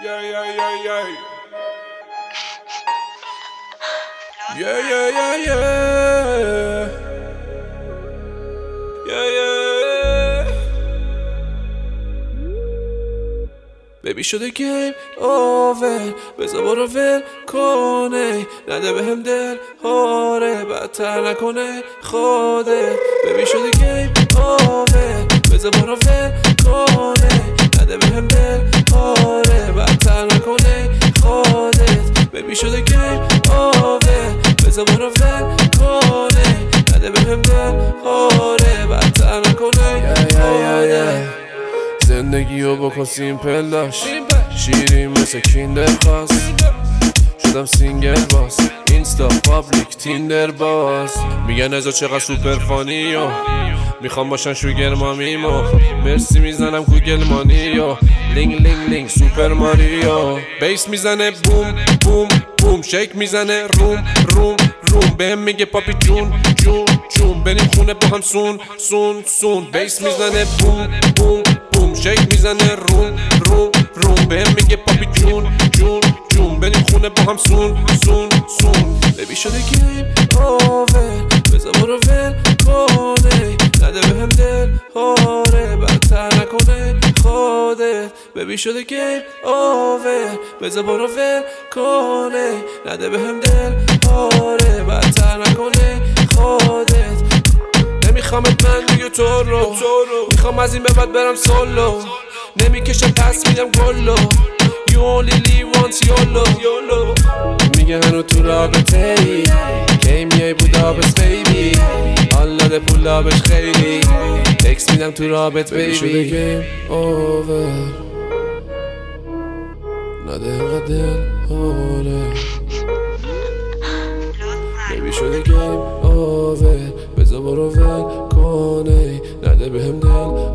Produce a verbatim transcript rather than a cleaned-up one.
Yeah, yeah, yeah, yeah. Yeah, yeah, yeah, yeah. Yeah, yeah. Baby شده game over. بذار برو ول کنه، نده بهم دل هاره، بدتر نکنه خودت. Baby شده game over. بذار برو ول کنه، نده بهم دل هاره، بدتر نکنه خودت. Baby شده game over. بذار برو ول کنه، نده بهم دل هاره، بدتر نکنه خودت. زندگیو بکن سیمپل داشت، شیرین مثل کیندر خواست. شدم سینگل باز، اینستا پابلیک تیندر باز. میگن ازا چقدر سوپر فانی و میخوام باشن شوگر مامیمو. مرسی میزنم گوگل مانی و لینگ لینگ لینگ سوپر ماریو. بیس میزنه بوم بوم بوم، شیک میزنه روم روم روم. بهم میگه پاپی جون جون جون، بریم خونه با هم سون سون سون. بیس میزنه بوم بوم بوم، شیک میزنه روم روم روم. بهم میگه پاپی جون جون جون، بریم خونه با هم سون سون سون. ببی شده گیم اوور. بذار برو ول کنه، نده بهم دل هاره، بدتر نکنه خودت. ببی شده گیم اوور. بذار برو ول کنه، نده بهم دل هاره، بدتر نکنه خودت. نمیخوامت من دیگه تو رو، میخوام از این به بعد برم سولو. نمیکشم پس میدم گلو. You only live once YOLO. میگه هنو تو رابطه ای، کی میای بودابس بیبی. حال داده پولابش خیلی، تکس میدم تو رابط بیبی. شده گیم اوور، نده اینقدر دل هاره. بیبی شده گیم اوور. بذار برو ول کنه، نده بهم دل